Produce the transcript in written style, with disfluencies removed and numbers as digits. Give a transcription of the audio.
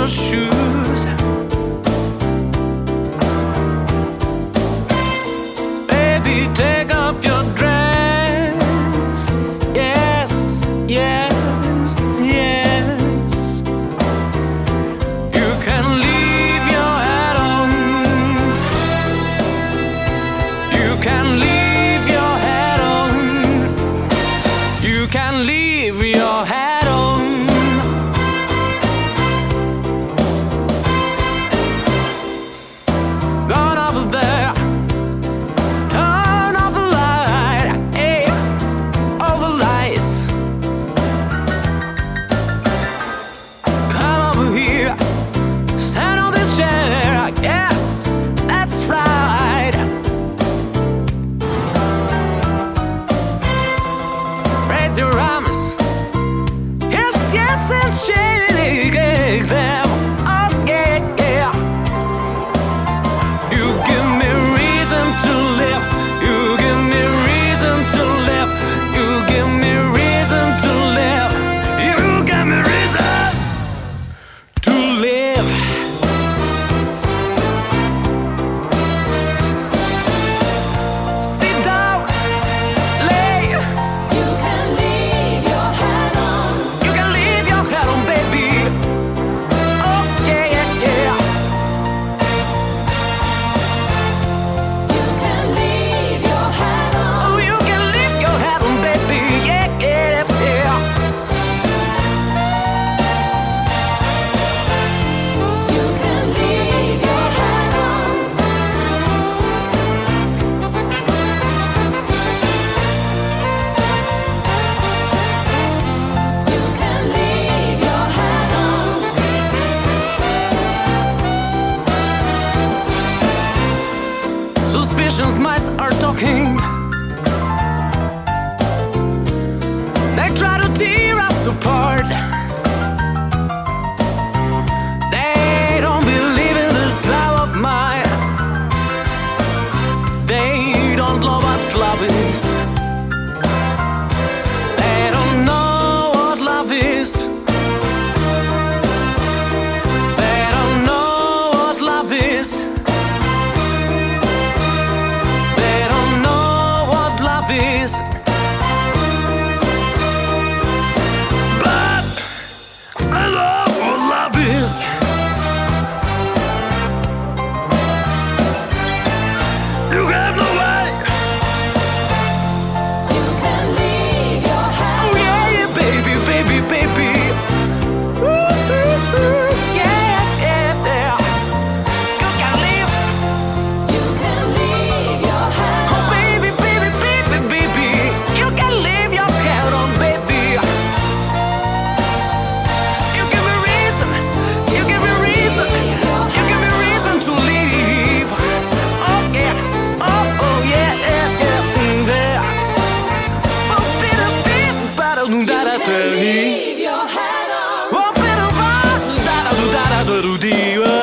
your shoes. Baby, take off your dress. Yes, yes, yes. You can leave your hat on. You can leave your hat on. You can leave your hat on. Gone over there. Turn off the light. Hey, all the lights. Come over here. Stand on this chair. Yes, that's right. Raise your arms. Yes, yes, and shake them. Oh, yeah, yeah. You give me reason to live. You give me reason to live. You give me reason to live. You give me reason to live. Sit down, lay. You can leave your hat on. You can leave your hat on, baby. Oh, yeah, yeah, yeah. You can leave your hat on. Oh, you can leave your hat on, baby. Yeah, yeah, yeah. You can leave your hat on. You can leave your hat on. Suspicions mice are talking. They try to tear us apart. They don't believe in this love of mine. They don't know what love is. They don't know what love is. They don't know what love is. They don't know what love is. But I love what love is. You have no way. You can leave your hat Oh yeah, yeah, baby, baby, baby. Woo-hoo-hoo. Yeah, yeah, yeah. You can leave. You can leave your hat Oh baby, baby, baby, baby. You can leave your hat on, baby. You give me reason. You give me reason. You give me reason to leave. Oh yeah. Oh, oh yeah, yeah, yeah, yeah. Oh, bitter, bitter, bitter, da da da. Leave your hat on. Oh, bitter, bitter, da da da da da da.